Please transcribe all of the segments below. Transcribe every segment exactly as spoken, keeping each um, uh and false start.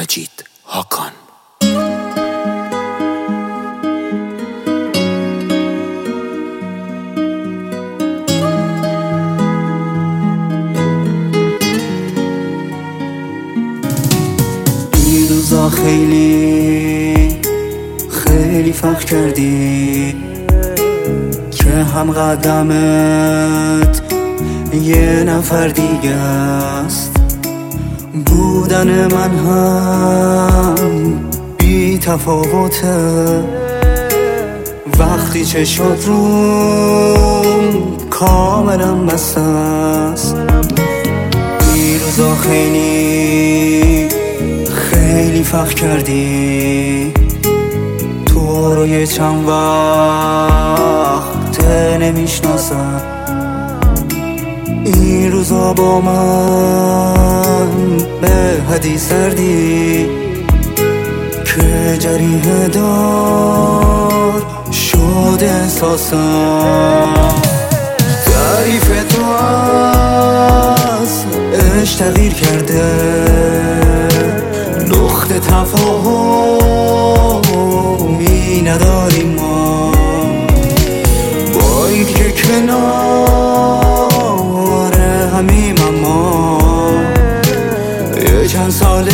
مجید هاکان. این روزا خیلی خیلی فخر کردی که هم قدمت یه نفر دیگه است. بودن من هم بی تفاوته وقتی چشات روم کاملا بسته است. این روزا خیلی خیلی فخر کردی تو رو یه چند وقت نمیشناسم. این روزا با من به حدی سردی که جریحه دار شد احساسم. تعریف تو از عشق تغییر کرده، لخت تفاهمی نداریم ما با این که کنار همیم، اما یه چند ساله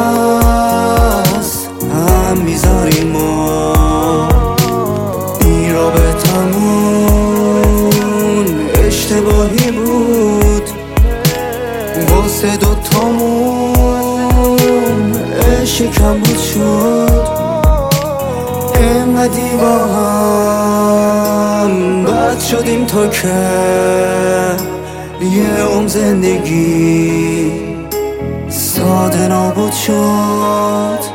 از هم میذاریم ما. این رابطمون اشتباهی بود واسه دوتامون، شکم بود شد اینقدی با هم بد شدیم تا که یه عمر زندگی ساده نابود شد.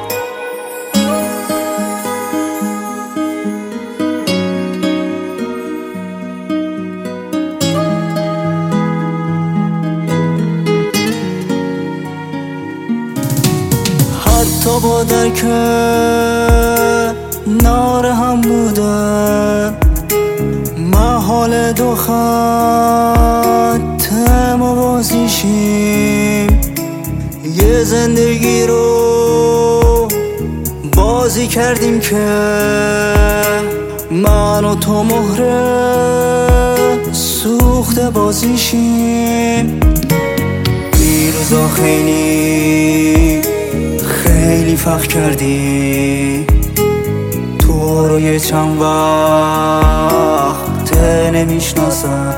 حتی با درک نار هم بوده محال دو خط موازیشیم، یه زندگی رو بازی کردیم که من و تو مهره سوخته بازیشیم. این روزا خیلی خیلی فخر کردی تو رو یه چند وقت نمیشناسم.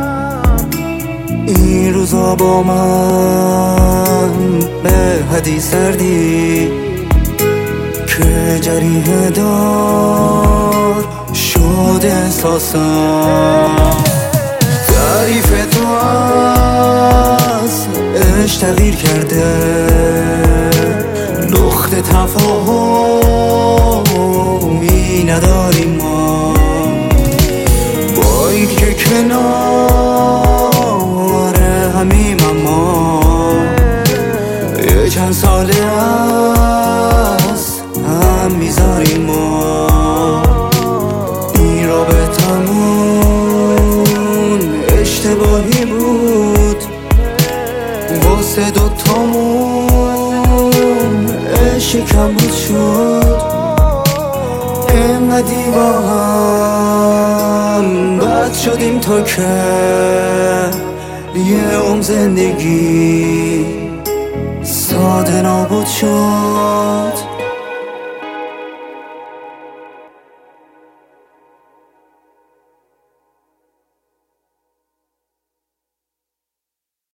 این روزا با من به حدی سردی که جریحه دار شد احساسم. تعریف تو از عشق تغییر کرده، لخت تفاهمی نداریم ما با این که کنار همیم، اما یه چند ساله از هم میذاریم ما. این رابطمون اشتباهی بود واسه دوتامون، شکم بود شد اینقدی با هم بد شدیم تا که یه عمر زندگی ساده نابود شد.